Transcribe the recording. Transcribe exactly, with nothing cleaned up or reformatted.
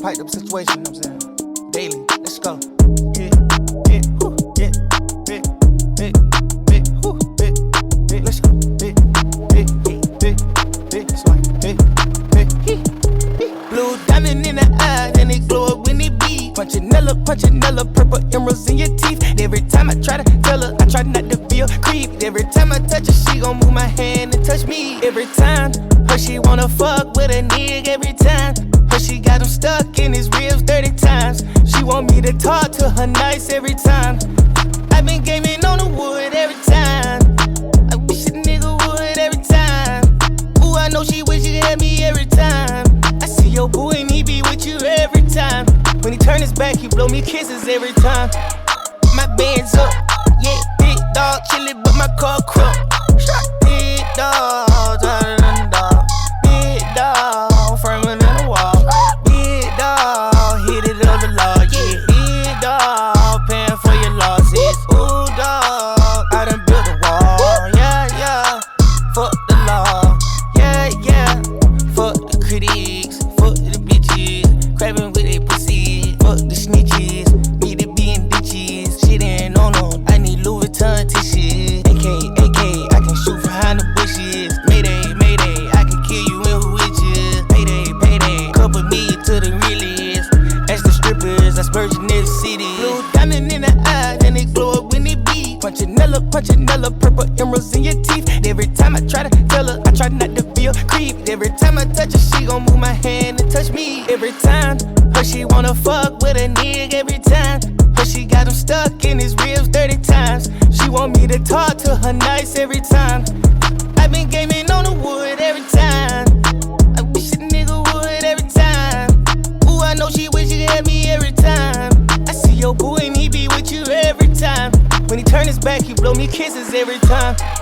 piped up situation, you know what I'm saying? Daily, let's go. Yeah, yeah, whoo, yeah, big, big, big, whoo, big, big, let's go. Big, big, big, big, swing, big, big, hee, hee. Blue diamond in the eye, and it glow up when it beat. Punchinella, punchinella, purple emeralds in your teeth. Every time I try to tell her, I try not to feel creep. Every time I touch her, she gon' move my hand and touch me. Every time, her she wanna fuck with a nigga every time. Her she got him stuck in his ribs thirty times. She want me to talk to her nice every time. I been gaming on the wood every time. I wish a nigga would every time. Ooh, I know she wish she had me every time. I see your boo and he be with you every time. When he turn his back, he blow me kisses every time. My band's up, yeah, big dog, chillin', but my car crook. Big dog, dog, dog, big dog, firmer than the wall. Big dog, hit it on the law, yeah. Big dog, paying for your losses. Ooh, dog, I done built a wall, yeah, yeah. Fuck the law, yeah, yeah. Fuck the critics, fuck the bitches, crabbing with they pussy. Fuck the snitches, need to be in ditches. Shit ain't on them, I need Louis Vuitton tissues. A K, A K, I can shoot behind the bushes. Mayday, mayday, I can kill you in with you. Payday, payday, couple million to the realest. As the strippers, I splurge in this city. Blue diamond in the eye, and it glow up when it beat. Punchinella, punchinella, purple emeralds in your teeth. Every time I try to tell her, I try not to feel creep. Every time I touch her, she gon' move my hand and touch me. Every time, her she wanna fuck with a nigga every time. Her she got him stuck in his ribs thirty times. She want me to talk to her nice every time. I been gaming on the wood every time. I wish a nigga would every time. Ooh, I know she wish she had me every time. I see your boo and he be with you every time. When he turn his back, he blow me kisses every time.